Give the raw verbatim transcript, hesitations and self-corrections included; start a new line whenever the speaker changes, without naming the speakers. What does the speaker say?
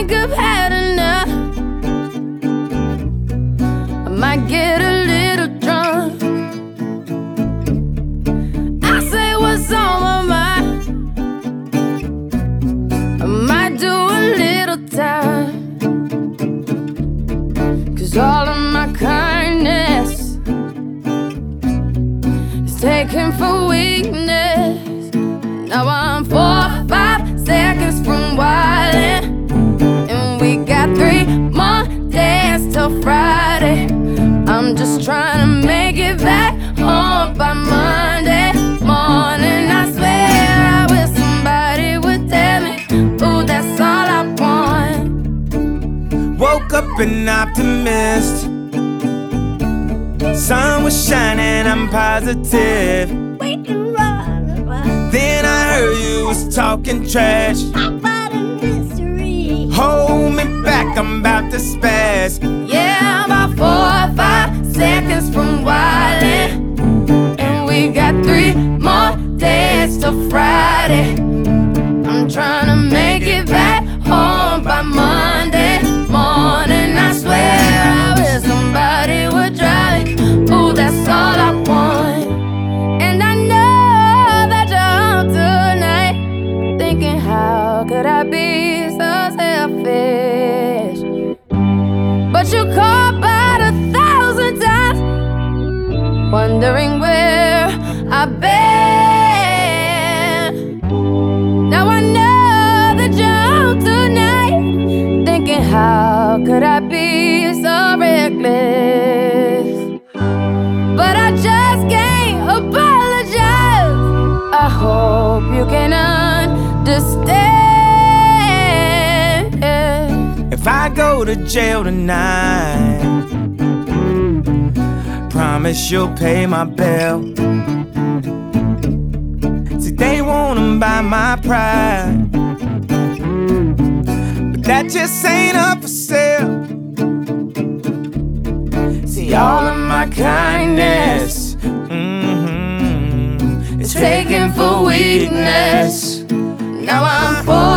think I've had enough. I might get a little drunk. I say what's on my mind. I might do a little time. Cause all of my kindness is taken for weakness. Now I'm four or five seconds from wildin', and we got three more days till Friday. I'm just trying to make it back home by Monday morning. I swear I wish somebody would tell me, ooh, that's all I want.
Woke up an optimist. Sun was shining, I'm positive. Then I heard you was talking trash
about a mystery.
Hold me back, I'm about to spaz.
Yeah, I'm about four or five seconds from wildin', and we got three more days till Friday. I'm trying to make it back home by Monday morning. I swear I wish somebody would drive me. Ooh, that's all I want. And I know that you're home tonight, thinking how could I be so selfish? But you called about a thousand times, wondering where I've been. Now I know that you're home tonight, thinking how could I be so reckless? But I just can't apologize. I hope you can understand.
If I go to jail tonight, promise you'll pay my bill. See, they wanna buy my pride, but that just ain't up for sale. See, all of my kindness, mm-hmm,
It's taken for weakness. Now I'm four